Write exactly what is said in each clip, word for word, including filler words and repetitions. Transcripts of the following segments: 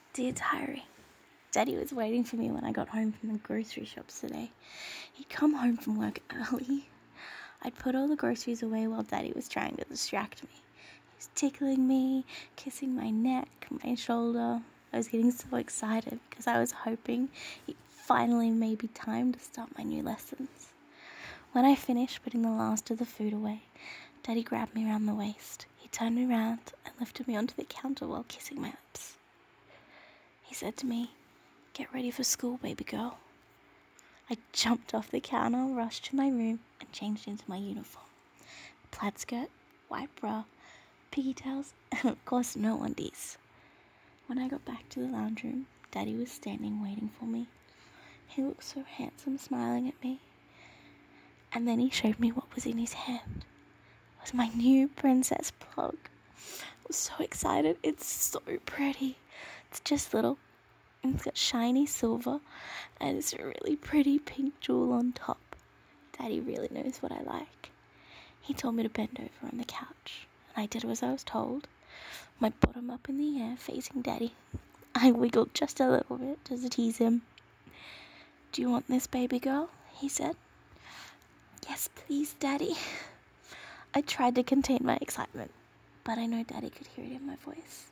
Dear Diary, Daddy was waiting for me when I got home from the grocery shops today. He'd come home from work early. I'd put all the groceries away while Daddy was trying to distract me. He was tickling me, kissing my neck, my shoulder. I was getting so excited because I was hoping it finally may be time to start my new lessons. When I finished putting the last of the food away, Daddy grabbed me around the waist. He turned me around and lifted me onto the counter while kissing my lips. He said to me, "Get ready for school, baby girl." I jumped off the counter, rushed to my room, and changed into my uniform. Plaid skirt, white bra, piggy tails, and of course no undies. When I got back to the lounge room, Daddy was standing waiting for me. He looked so handsome, smiling at me. And then he showed me what was in his hand. It was my new princess plug. I was so excited. It's so pretty. It's just little. It's got shiny silver and it's a really pretty pink jewel on top. Daddy really knows what I like. He told me to bend over on the couch, and I did as I was told. My bottom up in the air, facing Daddy. I wiggled just a little bit just to tease him. "Do you want this, baby girl?" he said. "Yes, please, Daddy." I tried to contain my excitement, but I know Daddy could hear it in my voice.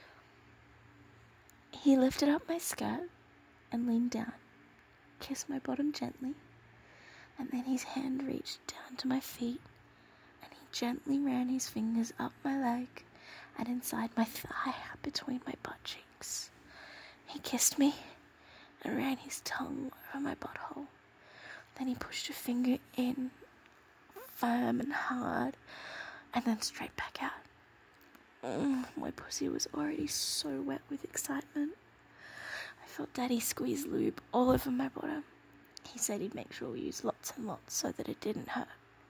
He lifted up my skirt and leaned down, kissed my bottom gently, and then his hand reached down to my feet, and he gently ran his fingers up my leg and inside my thigh between my butt cheeks. He kissed me and ran his tongue over my butthole. Then he pushed a finger in, firm and hard, and then straight back out. Mm, my pussy was already so wet with excitement. I felt Daddy squeeze lube all over my bottom. He said he'd make sure we used lots and lots so that it didn't hurt.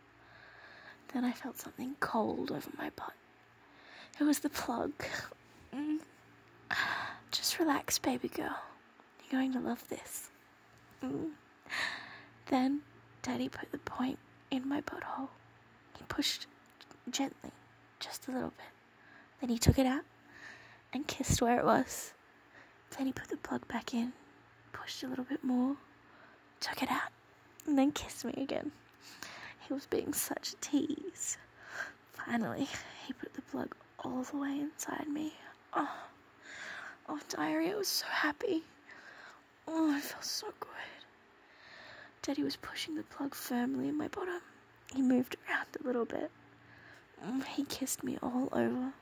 Then I felt something cold over my butt. It was the plug. Mm. Just relax, baby girl. You're going to love this. Mm. Then Daddy put the point in my butthole. He pushed gently, just a little bit. Then he took it out and kissed where it was. Then he put the plug back in, pushed a little bit more, took it out, and then kissed me again. He was being such a tease. Finally, he put the plug all the way inside me. Oh, oh, Diary, I was so happy. Oh, I felt so good. Daddy was pushing the plug firmly in my bottom. He moved around a little bit. Mm, he kissed me all over.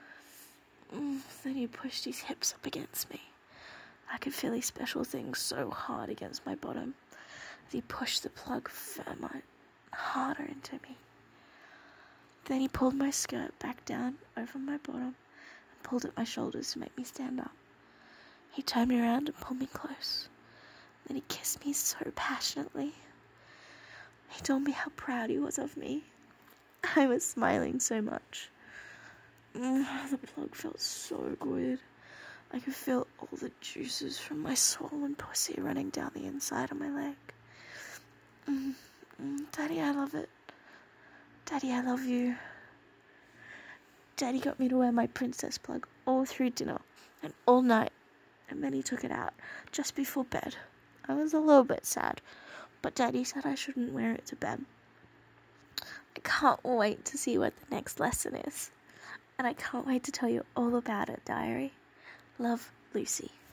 Mm, then he pushed his hips up against me. I could feel his special thing so hard against my bottom as he pushed the plug firmer, harder into me. Then he pulled my skirt back down over my bottom and pulled at my shoulders to make me stand up. He turned me around and pulled me close. Then he kissed me so passionately. He told me how proud he was of me. I was smiling so much. Mm, the plug felt so good. I could feel all the juices from my swollen pussy running down the inside of my leg. Mm, mm, Daddy, I love it. Daddy, I love you. Daddy got me to wear my princess plug all through dinner and all night, and then he took it out just before bed. I was a little bit sad, but Daddy said I shouldn't wear it to bed. I can't wait to see what the next lesson is. And I can't wait to tell you all about it, Diary. Love, Lucy.